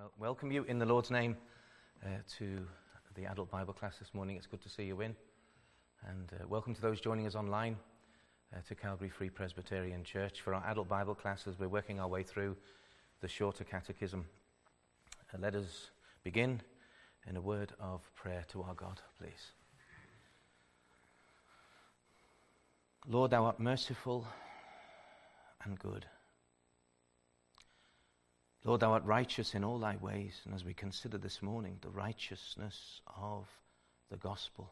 Welcome you in the Lord's name to the adult Bible class this morning. It's good to see you in. And welcome to those joining us online to Calvary Free Presbyterian Church for our adult Bible class as we're working our way through the shorter catechism. Let us begin in a word of prayer to our God, please. Lord, thou art merciful and good. Lord, thou art righteous in all thy ways, and as we consider this morning the righteousness of the gospel.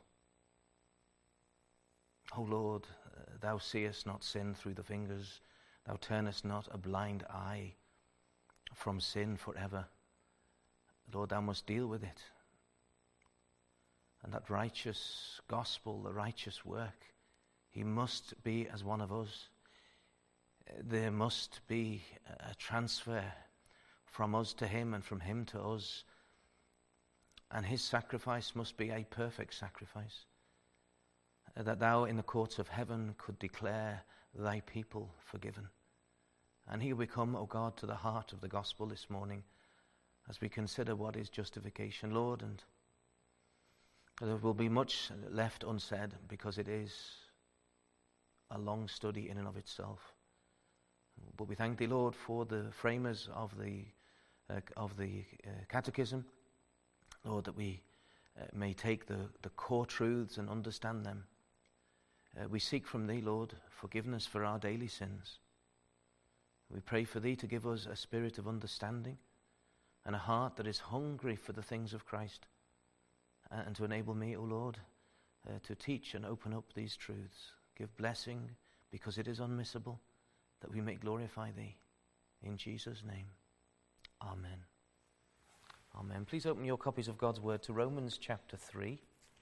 O Lord, thou seest not sin through the fingers, thou turnest not a blind eye from sin forever. Lord, thou must deal with it. And that righteous gospel, the righteous work, he must be as one of us. There must be a transfer from us to him and from him to us. And his sacrifice must be a perfect sacrifice, that thou in the courts of heaven could declare thy people forgiven. And here we come, O God, to the heart of the gospel this morning as we consider what is justification, Lord. And there will be much left unsaid because it is a long study in and of itself. But we thank thee, Lord, for the framers of the catechism, Lord, that we may take the core truths and understand them. We seek from thee, Lord, forgiveness for our daily sins. We pray for thee to give us a spirit of understanding and a heart that is hungry for the things of Christ, and to enable me, O Lord, to teach and open up these truths. Give blessing because it is unmissable, that we may glorify thee. In Jesus' name. Amen. Amen. Please open your copies of God's Word to Romans chapter 3.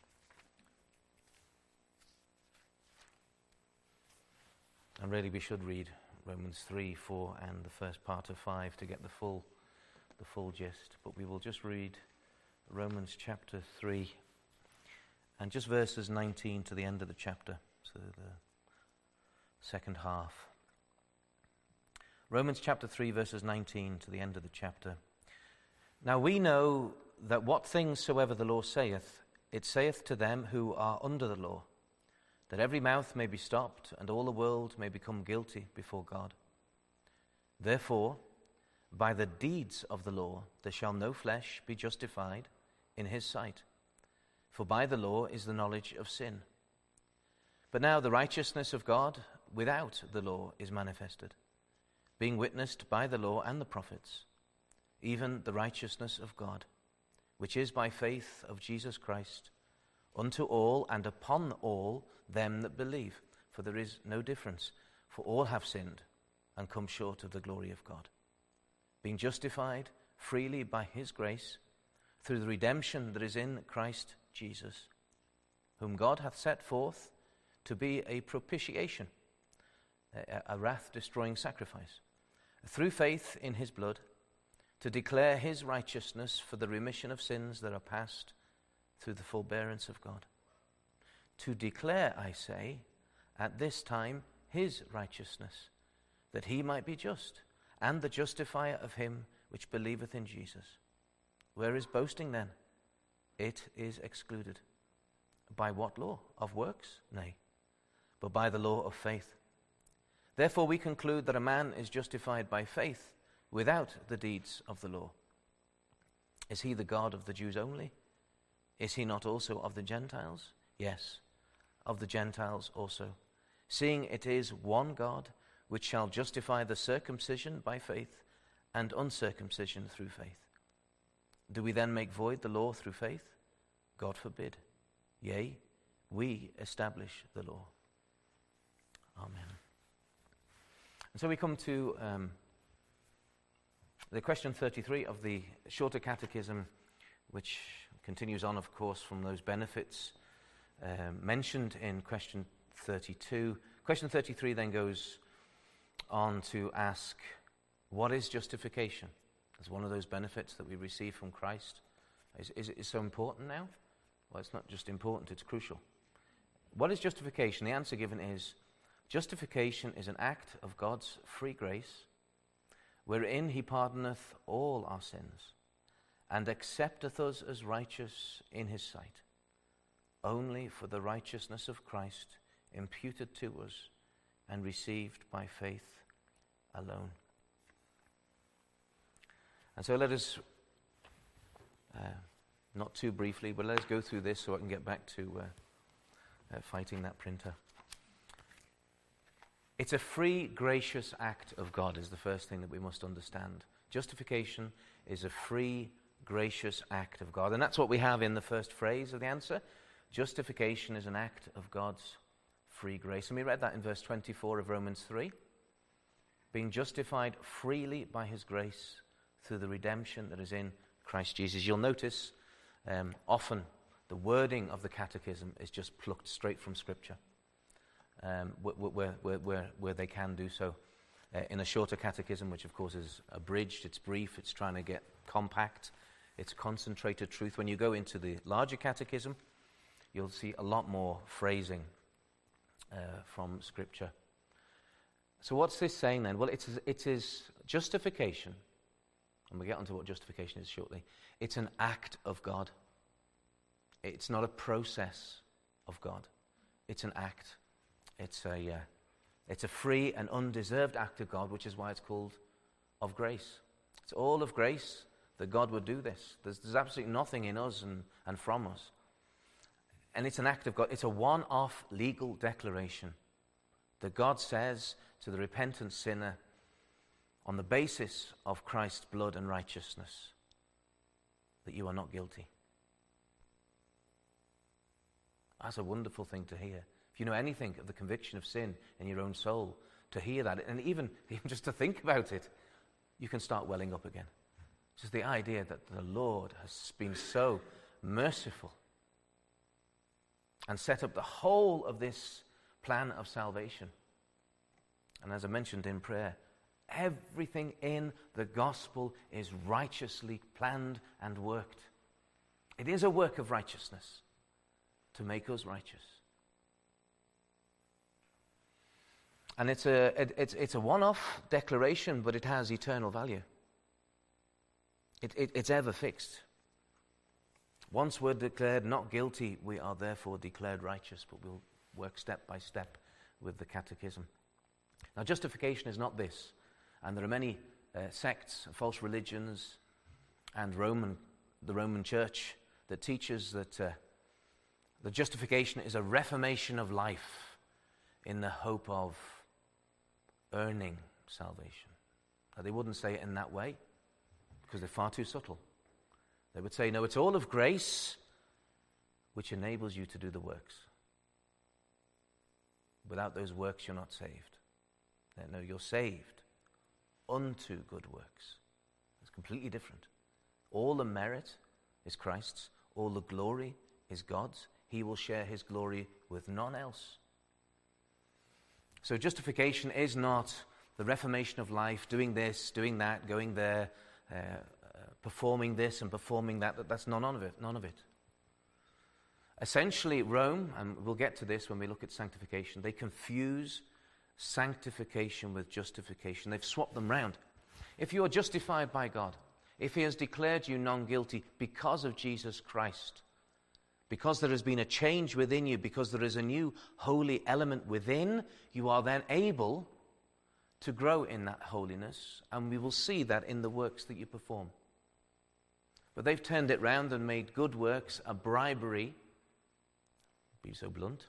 And really we should read Romans 3, 4 and the first part of 5 to get the full gist. But we will just read Romans chapter 3 and just verses 19 to the end of the chapter, so the second half. Romans chapter 3, verses 19 to the end of the chapter. Now we know that what things soever the law saith, it saith to them who are under the law, that every mouth may be stopped, and all the world may become guilty before God. Therefore, by the deeds of the law there shall no flesh be justified in his sight, for by the law is the knowledge of sin. But now the righteousness of God without the law is manifested, being witnessed by the law and the prophets, even the righteousness of God, which is by faith of Jesus Christ, unto all and upon all them that believe. For there is no difference, for all have sinned and come short of the glory of God, being justified freely by his grace, through the redemption that is in Christ Jesus, whom God hath set forth to be a propitiation, a wrath-destroying sacrifice, through faith in his blood, to declare his righteousness for the remission of sins that are past through the forbearance of God. To declare, I say, at this time his righteousness, that he might be just, and the justifier of him which believeth in Jesus. Where is boasting then? It is excluded. By what law? Of works? Nay, but by the law of faith. Therefore we conclude that a man is justified by faith without the deeds of the law. Is he the God of the Jews only? Is he not also of the Gentiles? Yes, of the Gentiles also. Seeing it is one God, which shall justify the circumcision by faith and uncircumcision through faith. Do we then make void the law through faith? God forbid. Yea, we establish the law. Amen. And so we come to the question 33 of the shorter catechism, which continues on, of course, from those benefits mentioned in question 32. Question 33 then goes on to ask, what is justification? As one of those benefits that we receive from Christ. Is it so important now? Well, it's not just important, it's crucial. What is justification? The answer given is, justification is an act of God's free grace, wherein he pardoneth all our sins, and accepteth us as righteous in his sight, only for the righteousness of Christ imputed to us and received by faith alone. And so let us, not too briefly, but let us go through this so I can get back to fighting that printer. It's a free, gracious act of God is the first thing that we must understand. Justification is a free, gracious act of God. And that's what we have in the first phrase of the answer. Justification is an act of God's free grace. And we read that in verse 24 of Romans 3. Being justified freely by his grace through the redemption that is in Christ Jesus. You'll notice often the wording of the catechism is just plucked straight from Scripture, where they can do so. In a shorter catechism, which of course is abridged, it's brief, it's trying to get compact, it's concentrated truth. When you go into the larger catechism, you'll see a lot more phrasing from Scripture. So what's this saying then? Well, it is justification, and we'll get onto what justification is shortly. It's an act of God. It's not a process of God. It's an act. It's a free and undeserved act of God, which is why it's called of grace. It's all of grace that God would do this. There's absolutely nothing in us and from us. And it's an act of God. It's a one-off legal declaration that God says to the repentant sinner on the basis of Christ's blood and righteousness that you are not guilty. That's a wonderful thing to hear. If you know anything of the conviction of sin in your own soul, to hear that, and even just to think about it, you can start welling up again. Just the idea that the Lord has been so merciful and set up the whole of this plan of salvation. And as I mentioned in prayer, everything in the gospel is righteously planned and worked. It is a work of righteousness to make us righteous. And it's a one-off declaration, but it has eternal value. It's ever fixed. Once we're declared not guilty, we are therefore declared righteous, but we'll work step by step with the catechism. Now, justification is not this, and there are many sects, false religions, and the Roman Church that teaches that the justification is a reformation of life in the hope of earning salvation. Now, they wouldn't say it in that way because they're far too subtle. They would say, no, it's all of grace which enables you to do the works. Without those works, you're not saved. No, you're saved unto good works. It's completely different. All the merit is Christ's. All the glory is God's. He will share his glory with none else. So justification is not the reformation of life, doing this, doing that, going there, performing this and performing that. That's none of it. Essentially, Rome, and we'll get to this when we look at sanctification, they confuse sanctification with justification. They've swapped them round. If you are justified by God, if he has declared you non-guilty because of Jesus Christ, because there has been a change within you, because there is a new holy element within, you are then able to grow in that holiness, and we will see that in the works that you perform. But they've turned it round and made good works a bribery, be so blunt,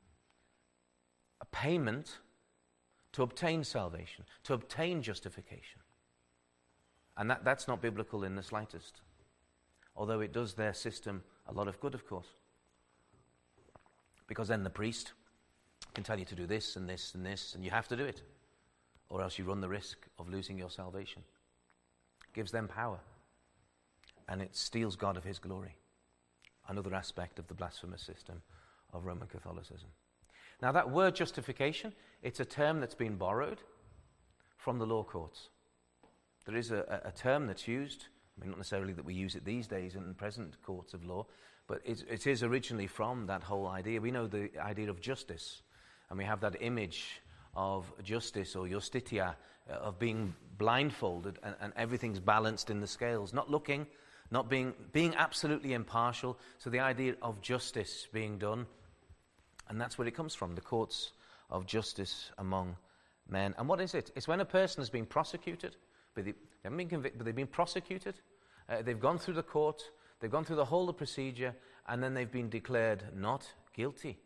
a payment to obtain salvation, to obtain justification. And that's not biblical in the slightest. Although it does their system a lot of good, of course. Because then the priest can tell you to do this and this and this, and you have to do it. Or else you run the risk of losing your salvation. It gives them power. And it steals God of his glory. Another aspect of the blasphemous system of Roman Catholicism. Now that word justification, it's a term that's been borrowed from the law courts. There is a term that's used, I mean, not necessarily that we use it these days in the present courts of law, but it is originally from that whole idea. We know the idea of justice, and we have that image of justice or justitia, of being blindfolded and everything's balanced in the scales, not looking not being absolutely impartial. So the idea of justice being done, and that's where it comes from, the courts of justice among men. And what is it? It's when a person has been prosecuted, but they haven't been convicted, but they've been prosecuted. They've gone through the court, they've gone through the whole of the procedure, and then they've been declared not guilty.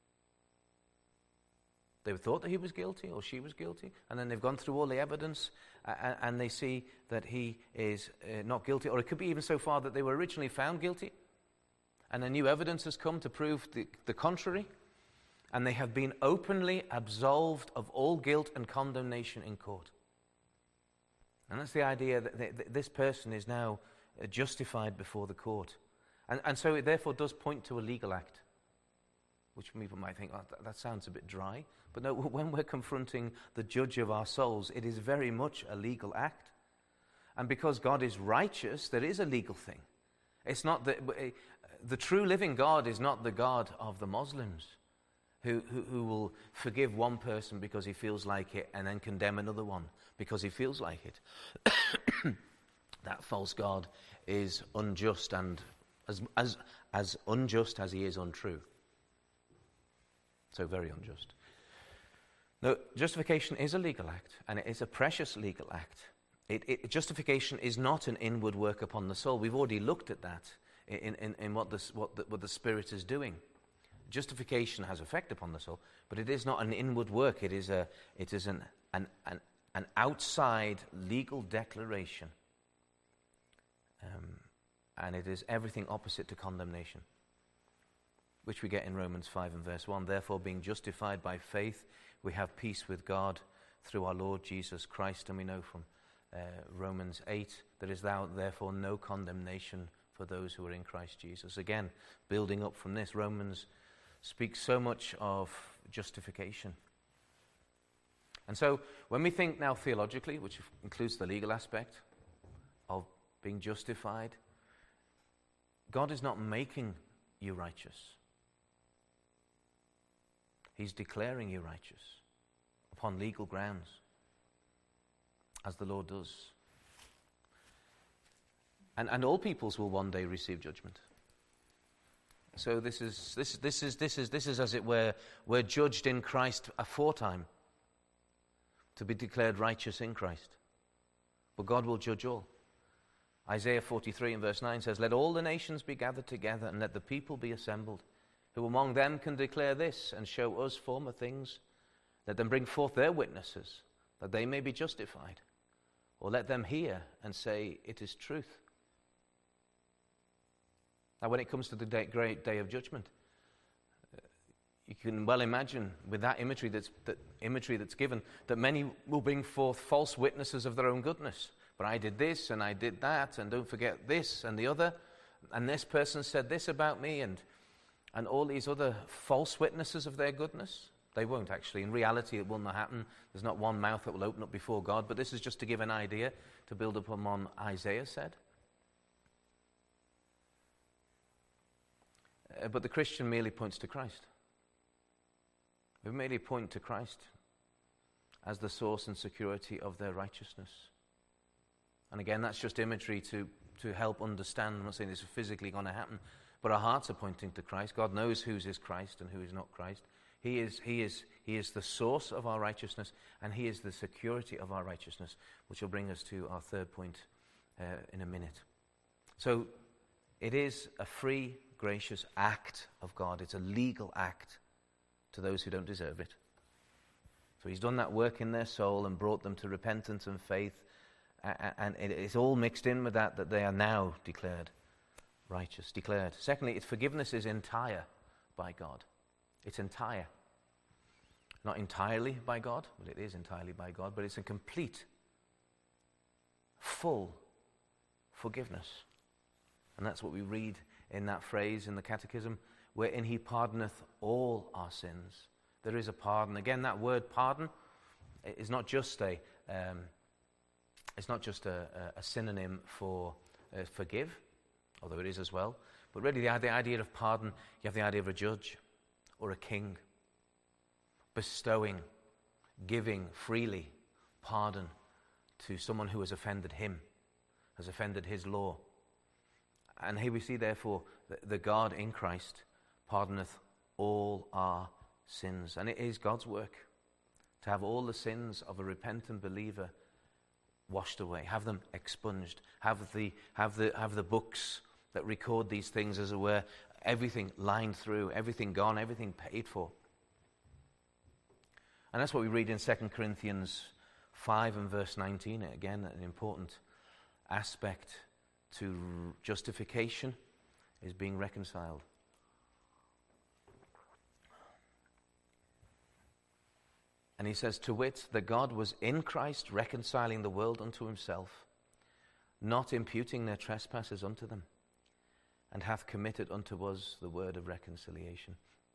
They thought that he was guilty or she was guilty, and then they've gone through all the evidence, and they see that he is not guilty. Or it could be even so far that they were originally found guilty, and a new evidence has come to prove the contrary, and they have been openly absolved of all guilt and condemnation in court. And that's the idea that this person is now justified before the court. And so it therefore does point to a legal act, which people might think, oh, that sounds a bit dry. But no, when we're confronting the judge of our souls, it is very much a legal act. And because God is righteous, there is a legal thing. It's not the true living God is not the God of the Muslims who will forgive one person because he feels like it and then condemn another one because he feels like it. That false God is unjust, and as unjust as he is untrue. So very unjust. No, justification is a legal act, and it is a precious legal act. Justification is not an inward work upon the soul. We've already looked at that in what the Spirit is doing. Justification has effect upon the soul, but it is not an inward work. It is an outside legal declaration, and it is everything opposite to condemnation, which we get in Romans 5 and verse 1. Therefore, being justified by faith, we have peace with God through our Lord Jesus Christ. And we know from Romans 8, there is therefore no condemnation for those who are in Christ Jesus. Again, building up from this, Romans speaks so much of justification. And so, when we think now theologically, which includes the legal aspect of being justified, God is not making you righteous. He's declaring you righteous upon legal grounds, as the Lord does. And all peoples will one day receive judgment. So this is as it were, we're judged in Christ aforetime to be declared righteous in Christ. But God will judge all. Isaiah 43 and verse 9 says, "Let all the nations be gathered together, and let the people be assembled, who among them can declare this and show us former things. Let them bring forth their witnesses, that they may be justified. Or let them hear and say, it is truth." Now, when it comes to the great day of judgment, you can well imagine with that imagery that's given, that many will bring forth false witnesses of their own goodness. But I did this and I did that, and don't forget this and the other, and this person said this about me, and all these other false witnesses of their goodness. They won't actually. In reality, it will not happen. There's not one mouth that will open up before God. But this is just to give an idea, to build upon what Isaiah said. But the Christian merely points to Christ. We merely point to Christ as the source and security of their righteousness. And again, that's just imagery to help understand. I'm not saying this is physically going to happen, but our hearts are pointing to Christ. God knows who is Christ and who is not Christ. He is the source of our righteousness, and he is the security of our righteousness, which will bring us to our third point in a minute. So it is a free, gracious act of God. It's a legal act to those who don't deserve it. So he's done that work in their soul and brought them to repentance and faith, and it's all mixed in with that they are now declared righteous. Declared. Secondly, its forgiveness is entire by God. It's entire. Not entirely by God, but it is entirely by God, but it's a complete, full forgiveness. And that's what we read in that phrase in the Catechism, wherein he pardoneth all our sins. There is a pardon. Again, that word pardon is not just a synonym for forgive, although it is as well. But really the idea of pardon, you have the idea of a judge or a king bestowing, giving freely pardon to someone who has offended him, has offended his law. And here we see, therefore, the God in Christ pardoneth all our sins. And it is God's work to have all the sins of a repentant believer washed away, have them expunged, have the books that record these things, as it were, everything lined through, everything gone, everything paid for. And that's what we read in 2 Corinthians 5 and verse 19. Again, an important aspect to justification is being reconciled. And he says, to wit, that God was in Christ reconciling the world unto himself, not imputing their trespasses unto them, and hath committed unto us the word of reconciliation.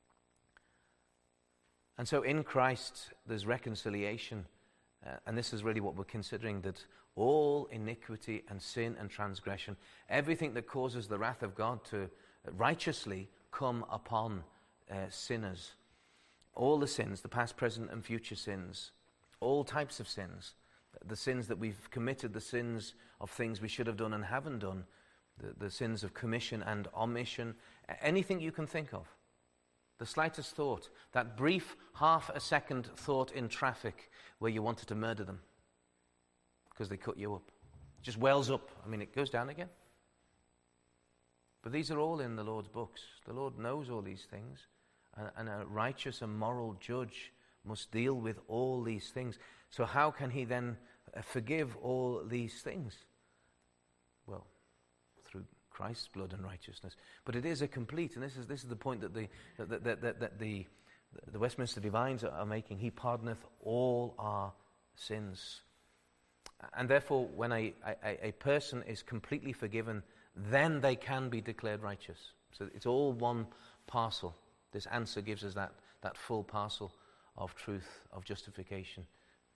And so in Christ there's reconciliation, and this is really what we're considering, that all iniquity and sin and transgression, everything that causes the wrath of God to righteously come upon sinners, all the sins, the past, present, and future sins, all types of sins, the sins that we've committed, the sins of things we should have done and haven't done, the sins of commission and omission, anything you can think of, the slightest thought, that brief half a second thought in traffic where you wanted to murder them because they cut you up, it just wells up. I mean, it goes down again. But these are all in the Lord's books. The Lord knows all these things. And a righteous and moral judge must deal with all these things. So how can he then forgive all these things? Well, through Christ's blood and righteousness. But it is a complete, and this is the point that the Westminster Divines are making. He pardoneth all our sins. And therefore, when a person is completely forgiven, then they can be declared righteous. So it's all one parcel. This answer gives us that full parcel of truth, of justification.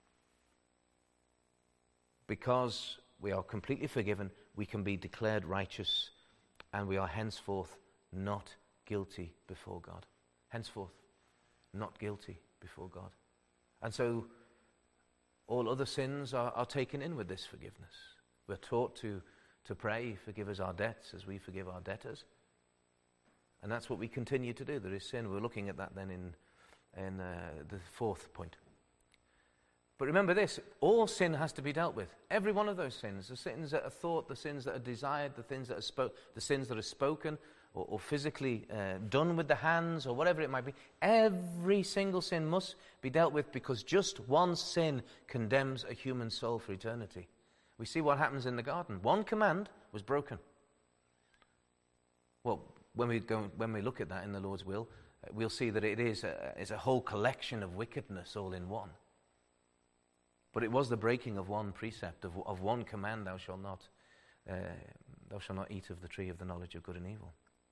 Because we are completely forgiven, we can be declared righteous, and we are henceforth not guilty before God. Henceforth, not guilty before God. And so, all other sins are taken in with this forgiveness. We're taught to pray, forgive us our debts as we forgive our debtors. And that's what we continue to do. There is sin. We're looking at that then in the fourth point. But remember this, all sin has to be dealt with. Every one of those sins, the sins that are thought, the sins that are desired, the sins that are spoken or physically done with the hands or whatever it might be, every single sin must be dealt with, because just one sin condemns a human soul for eternity. We see what happens in the garden. One command was broken. Well, when we look at that in the Lord's will, we'll see that it is a whole collection of wickedness all in one. But it was the breaking of one precept, of one command: thou shalt not eat of the tree of the knowledge of good and evil.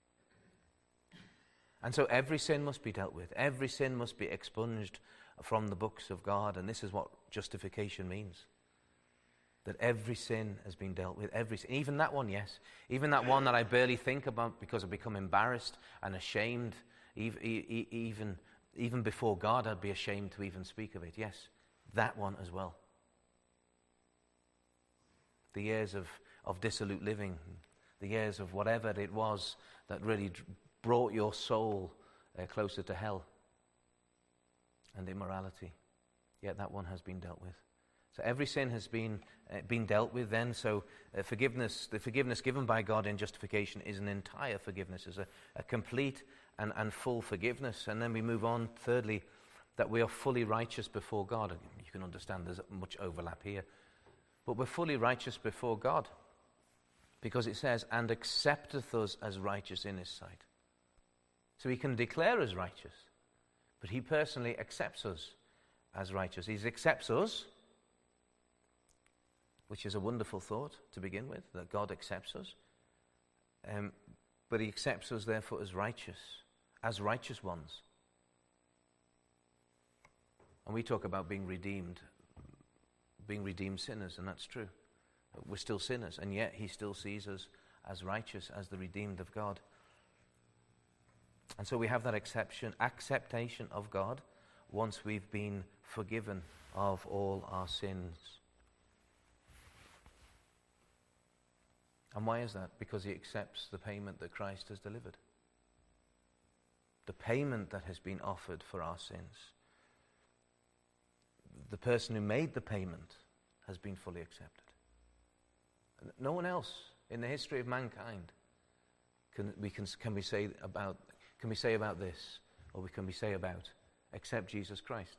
And so every sin must be dealt with. Every sin must be expunged from the books of God, and this is what justification means. That every sin has been dealt with, every sin, even that one, yes. Even that one that I barely think about because I've become embarrassed and ashamed, even before God I'd be ashamed to even speak of it, yes. That one as well. The years of dissolute living, the years of whatever it was that really brought your soul closer to hell and immorality. Yet that one has been dealt with. So every sin has been dealt with then. So the forgiveness given by God in justification is an entire forgiveness, is a complete and full forgiveness. And then we move on, thirdly, that we are fully righteous before God. You can understand there's much overlap here. But we're fully righteous before God, because it says, and accepteth us as righteous in his sight. So he can declare us righteous, but he personally accepts us as righteous. He accepts us, which is a wonderful thought to begin with, that God accepts us. But he accepts us, therefore, as righteous ones. And we talk about being redeemed sinners, and that's true. We're still sinners, and yet he still sees us as righteous, as the redeemed of God. And so we have that acceptation of God once we've been forgiven of all our sins. And why is that? Because he accepts the payment that Christ has delivered. The payment that has been offered for our sins. The person who made the payment has been fully accepted. No one else in the history of mankind can we say about this, or can we say about, except Jesus Christ.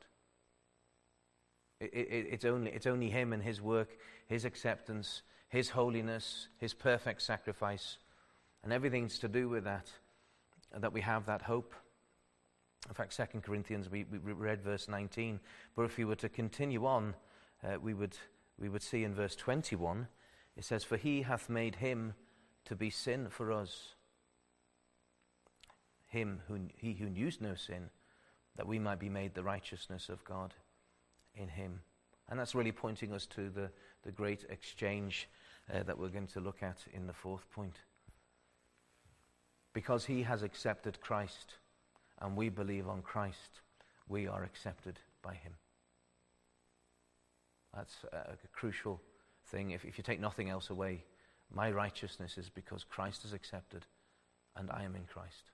It's only him and his work, his acceptance, his holiness, his perfect sacrifice, and everything's to do with that we have that hope. In fact, 2 Corinthians, we read verse 19, but if we were to continue on, we would see in verse 21, it says, "For he hath made him to be sin for us, he who knew no sin, that we might be made the righteousness of God in him." And that's really pointing us to the great exchange that we're going to look at in the fourth point. Because he has accepted Christ, and we believe on Christ, we are accepted by him. That's a crucial thing. If you take nothing else away, my righteousness is because Christ is accepted, and I am in Christ.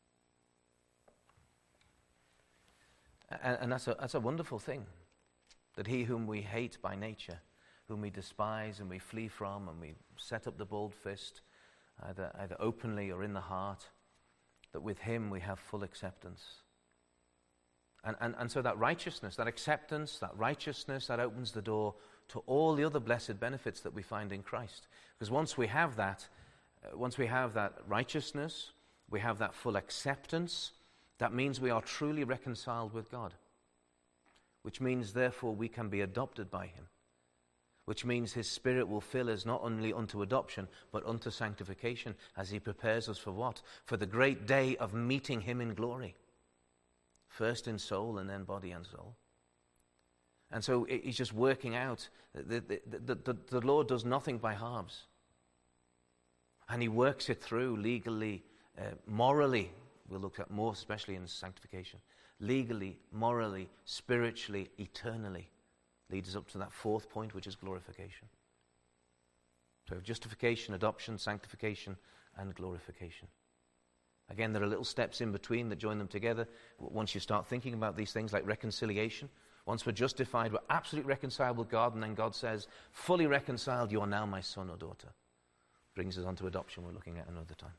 And that's a wonderful thing, that he whom we hate by nature, whom we despise and we flee from, and we set up the bold fist, either openly or in the heart, that with him we have full acceptance. And so that righteousness, that acceptance, that righteousness, that opens the door to all the other blessed benefits that we find in Christ. Because once we have that righteousness, we have that full acceptance, that means we are truly reconciled with God. Which means, therefore, we can be adopted by him. Which means his Spirit will fill us not only unto adoption, but unto sanctification, as he prepares us for what? For the great day of meeting him in glory. First in soul, and then body and soul. And so he's just working out. The Lord does nothing by halves. And he works it through legally, morally. We'll look at more, especially in sanctification. Legally, morally, spiritually, eternally. Leads us up to that fourth point, which is glorification. So we have justification, adoption, sanctification, and glorification. Again, there are little steps in between that join them together. Once you start thinking about these things like reconciliation, once we're justified, we're absolutely reconciled with God, and then God says, fully reconciled, you are now my son or daughter. Brings us on to adoption, we're looking at another time.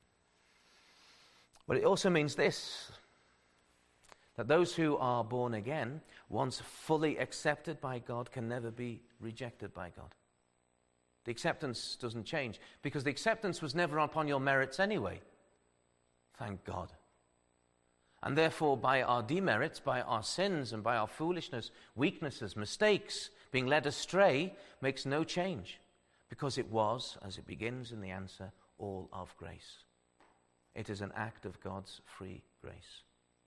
But it also means this, that those who are born again, once fully accepted by God, can never be rejected by God. The acceptance doesn't change, because the acceptance was never upon your merits anyway. Thank God. And therefore, by our demerits, by our sins, and by our foolishness, weaknesses, mistakes, being led astray, makes no change, because it was, as it begins in the answer, all of grace. It is an act of God's free grace.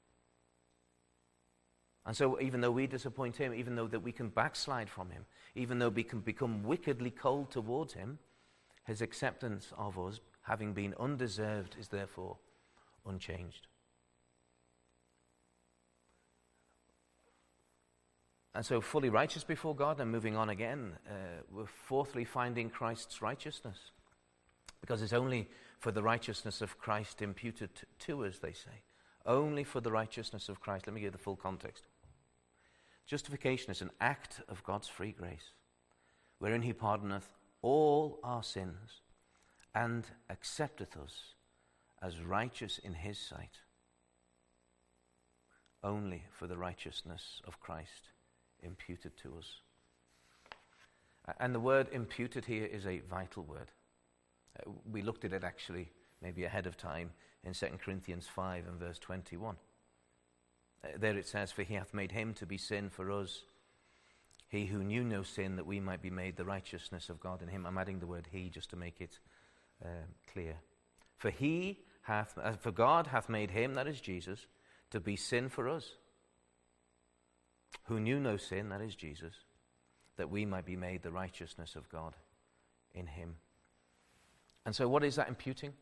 And so even though we disappoint him, even though that we can backslide from him, even though we can become wickedly cold towards him, his acceptance of us, having been undeserved, is therefore unchanged. And so fully righteous before God, and moving on again, we're fourthly finding Christ's righteousness. Because it's only for the righteousness of Christ imputed to us, they say. Only for the righteousness of Christ. Let me give the full context. Justification is an act of God's free grace, wherein he pardoneth all our sins, and accepteth us as righteous in his sight. Only for the righteousness of Christ imputed to us. And the word imputed here is a vital word. We looked at it actually maybe ahead of time in 2 Corinthians 5 and verse 21. There it says, "For he hath made him to be sin for us, he who knew no sin, that we might be made the righteousness of God in him." I'm adding the word he just to make it clear. For God hath made him, that is Jesus, to be sin for us, who knew no sin, that is Jesus, that we might be made the righteousness of God in him. And so what is that imputing?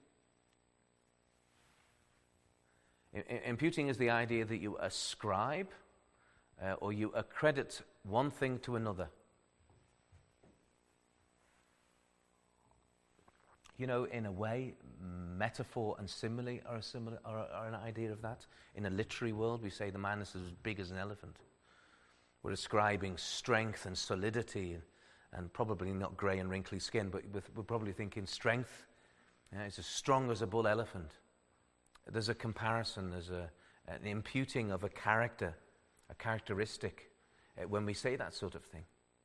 Imputing is the idea that you ascribe or you accredit one thing to another. in a way, metaphor and simile are an idea of that. In a literary world, we say the man is as big as an elephant. We're describing strength and solidity and probably not grey and wrinkly skin, but we're probably thinking strength. It's as strong as a bull elephant. There's a comparison, there's an imputing of a character, a characteristic, when we say that sort of thing.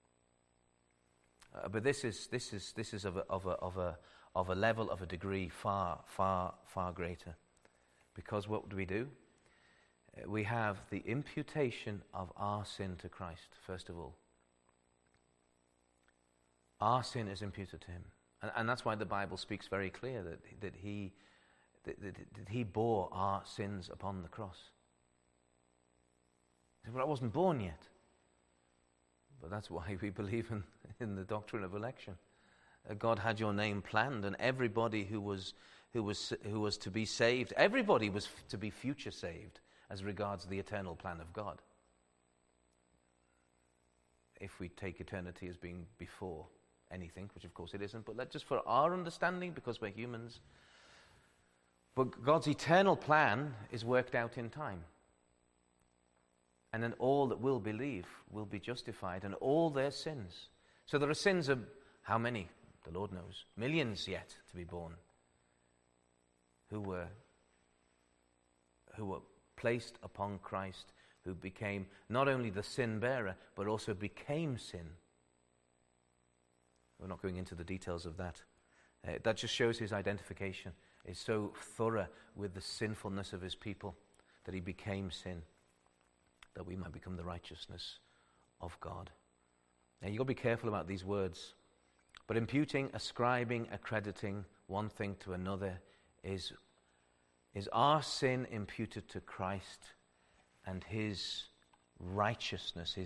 But this is of a level, of a degree far, far, far greater. Because what do? We have the imputation of our sin to Christ, first of all. Our sin is imputed to him. And that's why the Bible speaks very clear that he bore our sins upon the cross. But I wasn't born yet. But that's why we believe in the doctrine of election. God had your name planned, and everybody who was to be saved, everybody was to be future saved as regards the eternal plan of God. If we take eternity as being before anything, which of course it isn't, but just for our understanding, because we're humans. But God's eternal plan is worked out in time. And then all that will believe will be justified, and all their sins. So there are sins of how many? The Lord knows. Millions yet to be born. Who were placed upon Christ, who became not only the sin bearer, but also became sin. We're not going into the details of that. That just shows his identification is so thorough with the sinfulness of his people that he became sin, that we might become the righteousness of God. Now you've got to be careful about these words. But imputing, ascribing, accrediting one thing to another is our sin imputed to Christ and his righteousness,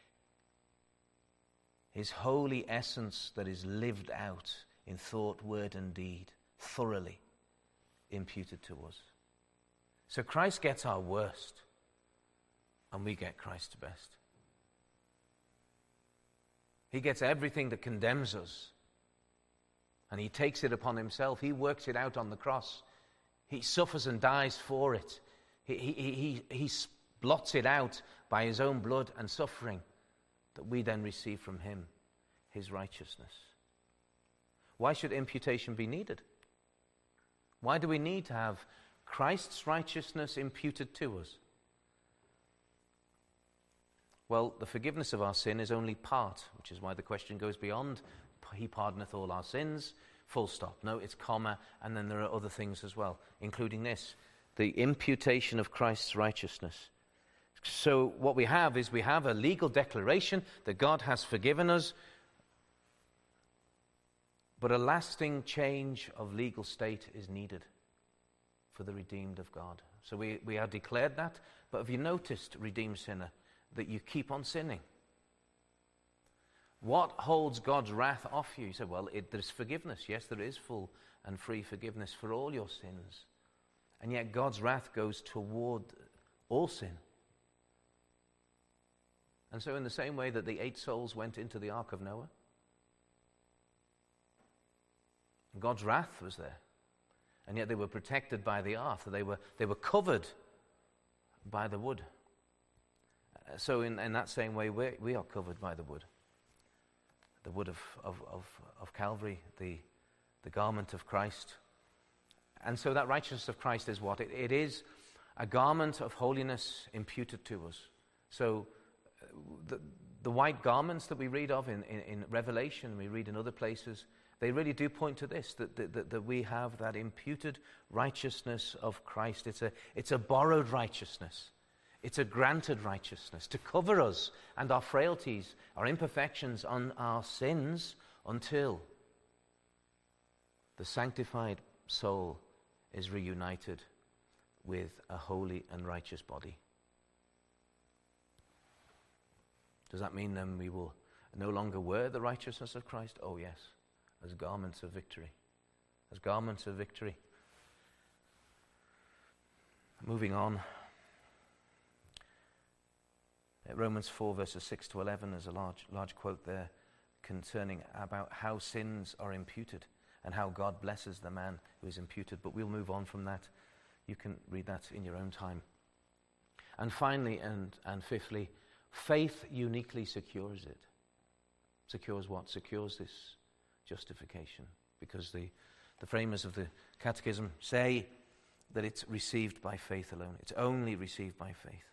his holy essence that is lived out in thought, word, and deed, thoroughly imputed to us. So Christ gets our worst, and we get Christ's best. He gets everything that condemns us, and he takes it upon himself. He works it out on the cross. He suffers and dies for it. He blots it out by his own blood and suffering, that we then receive from him his righteousness. Why should imputation be needed? Why do we need to have Christ's righteousness imputed to us? Well, the forgiveness of our sin is only part, which is why the question goes beyond, he pardoneth all our sins, full stop. No, it's comma, and then there are other things as well, including this, the imputation of Christ's righteousness. So what we have is we have a legal declaration that God has forgiven us, but a lasting change of legal state is needed for the redeemed of God. So we are declared that, but have you noticed, redeemed sinner, that you keep on sinning? What holds God's wrath off you? You say, well, there's forgiveness. Yes, there is full and free forgiveness for all your sins. And yet God's wrath goes toward all sin. And so in the same way that the 8 souls went into the ark of Noah, God's wrath was there. And yet they were protected by the ark. They were covered by the wood. So in that same way, we are covered by the wood. The wood of Calvary, the garment of Christ. And so that righteousness of Christ is what? It is a garment of holiness imputed to us. So the white garments that we read of in Revelation, we read in other places, they really do point to this, that we have that imputed righteousness of Christ. It's a borrowed righteousness. It's a granted righteousness to cover us and our frailties, our imperfections, on our sins, until the sanctified soul is reunited with a holy and righteous body. Does that mean then we will no longer wear the righteousness of Christ? Oh yes, as garments of victory. As garments of victory. Moving on. Romans 4 verses 6 to 11, there's a large quote there concerning about how sins are imputed. and how God blesses the man who is imputed. But we'll move on from that. You can read that in your own time. And finally, and fifthly, faith uniquely secures it. Secures what? Secures this justification. Because the framers of the Catechism say that it's received by faith alone. It's only received by faith.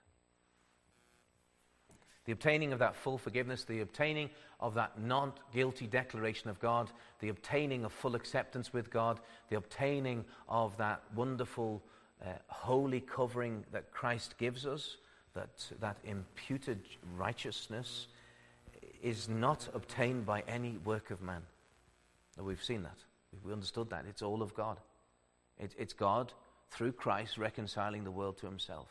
The obtaining of that full forgiveness, the obtaining of that not-guilty declaration of God, the obtaining of full acceptance with God, the obtaining of that wonderful holy covering that Christ gives us, that imputed righteousness, is not obtained by any work of man. We've seen that. We understood that. It's all of God. It's God, through Christ, reconciling the world to himself.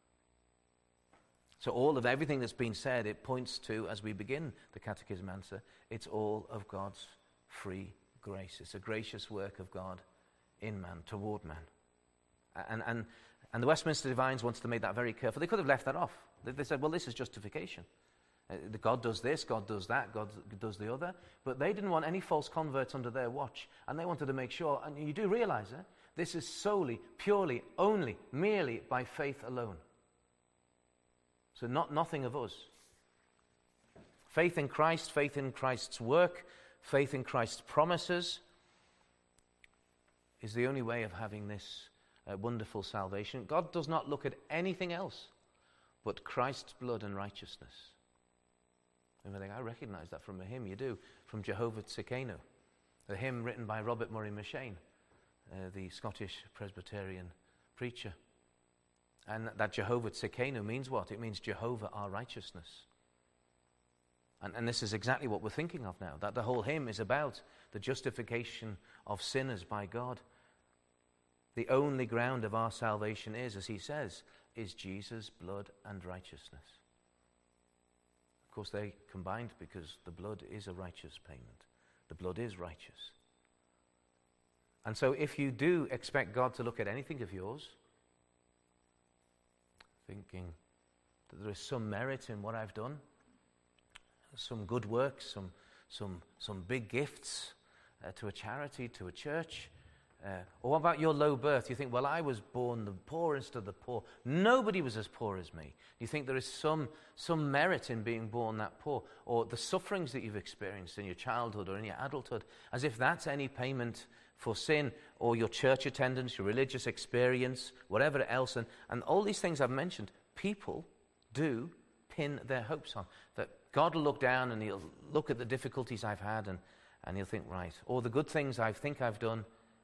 So all of everything that's been said, it points to, as we begin the Catechism answer, it's all of God's free grace. It's a gracious work of God in man, toward man. And the Westminster Divines wanted to make that very careful. They could have left that off. They said, well, this is justification. God does this, God does that, God does the other. But they didn't want any false converts under their watch. And they wanted to make sure, and you do realize that, this is solely, purely, only, merely by faith alone. So nothing of us. Faith in Christ, faith in Christ's work, faith in Christ's promises is the only way of having this wonderful salvation. God does not look at anything else but Christ's blood and righteousness. And we think, I recognize that from a hymn. You do, from Jehovah Tsidkenu, a hymn written by Robert Murray M'Cheyne, the Scottish Presbyterian preacher. And that Jehovah Tsidkenu means what? It means Jehovah our righteousness. And this is exactly what we're thinking of now, that the whole hymn is about the justification of sinners by God. The only ground of our salvation is, as he says, is Jesus' blood and righteousness. Of course, they combined because the blood is a righteous payment. The blood is righteous. And so if you do expect God to look at anything of yours, thinking that there is some merit in what I've done, some good works, some big gifts to a charity, to a church, or what about your low birth? You think, well, I was born the poorest of the poor. Nobody was as poor as me. You think there is some merit in being born that poor, or the sufferings that you've experienced in your childhood or in your adulthood, as if that's any payment for sin, or your church attendance, your religious experience, whatever else. And all these things I've mentioned, people do pin their hopes on. That God will look down and he'll look at the difficulties I've had and he'll think, right, or the good things I think I've done,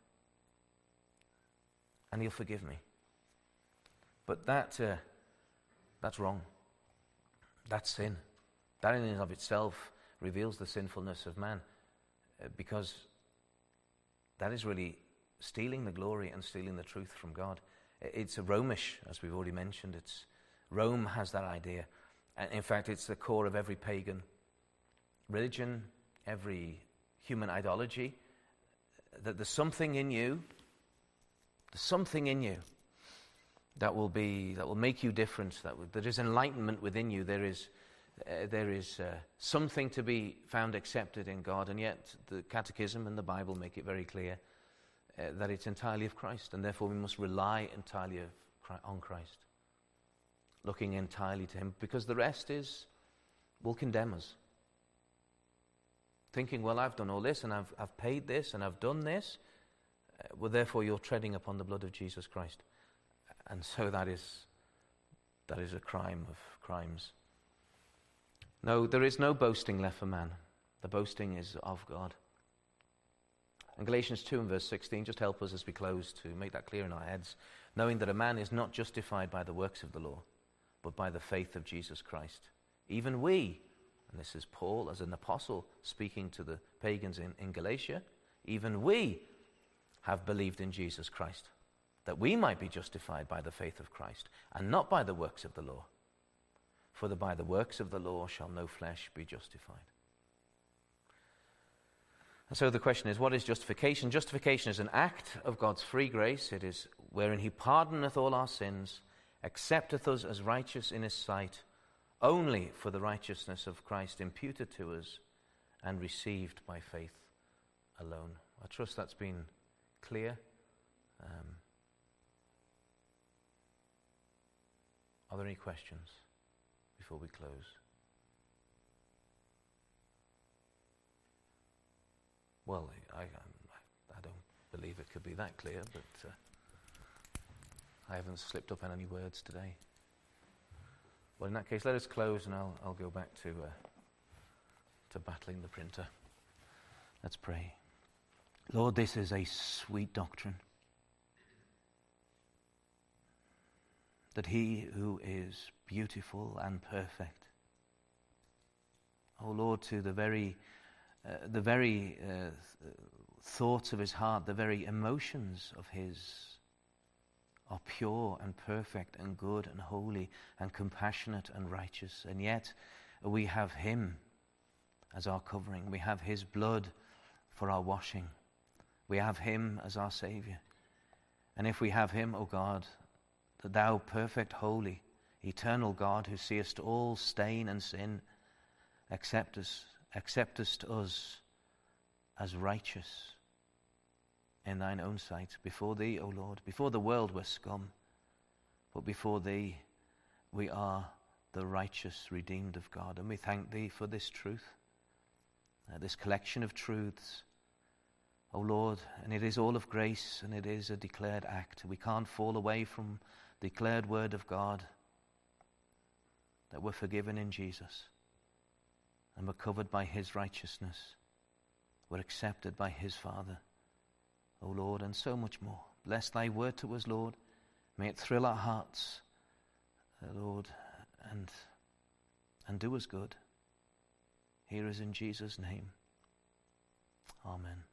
and he'll forgive me. But that's wrong. That's sin. That in and of itself reveals the sinfulness of man, because that is really stealing the glory and stealing the truth from God. It's a Romish, as we've already mentioned. Rome has that idea. And in fact, it's the core of every pagan religion, every human ideology, that there's something in you that will make you different. There is enlightenment within you. There is something to be found accepted in God, and yet the Catechism and the Bible make it very clear that it's entirely of Christ, and therefore we must rely entirely on Christ, looking entirely to him, because the rest will condemn us. Thinking, well, I've done all this, and I've paid this, and I've done this. Well, therefore you're treading upon the blood of Jesus Christ. And so that is a crime of crimes. No, there is no boasting left for man. The boasting is of God. And Galatians 2 and verse 16 just help us as we close to make that clear in our heads, knowing that a man is not justified by the works of the law, but by the faith of Jesus Christ. Even we, and this is Paul as an apostle speaking to the pagans in Galatia, even we have believed in Jesus Christ, that we might be justified by the faith of Christ, and not by the works of the law. For by the works of the law shall no flesh be justified. And so the question is, what is justification? Justification is an act of God's free grace. It is wherein he pardoneth all our sins, accepteth us as righteous in his sight, only for the righteousness of Christ imputed to us and received by faith alone. I trust that's been clear. Are there any questions before we close? Well, I don't believe it could be that clear, but I haven't slipped up on any words today. Well, in that case, let us close, and I'll go back to battling the printer. Let's pray. Lord, this is a sweet doctrine, that he who is beautiful and perfect, oh Lord, to the very thoughts of his heart, the very emotions of his are pure and perfect and good and holy and compassionate and righteous. And yet we have him as our covering. We have his blood for our washing. We have him as our Saviour. And if we have him, O God, that thou perfect, holy, eternal God, who seest all stain and sin, acceptest us as righteous in thine own sight. Before thee, O Lord, before the world we're scum, but before thee we are the righteous redeemed of God. And we thank thee for this truth, this collection of truths, O Lord, and it is all of grace, and it is a declared act. We can't fall away from the declared word of God, that we're forgiven in Jesus, and we're covered by his righteousness. We're accepted by his Father, O Lord, and so much more. Bless thy word to us, Lord. May it thrill our hearts, Lord, and do us good. Hear us in Jesus' name. Amen.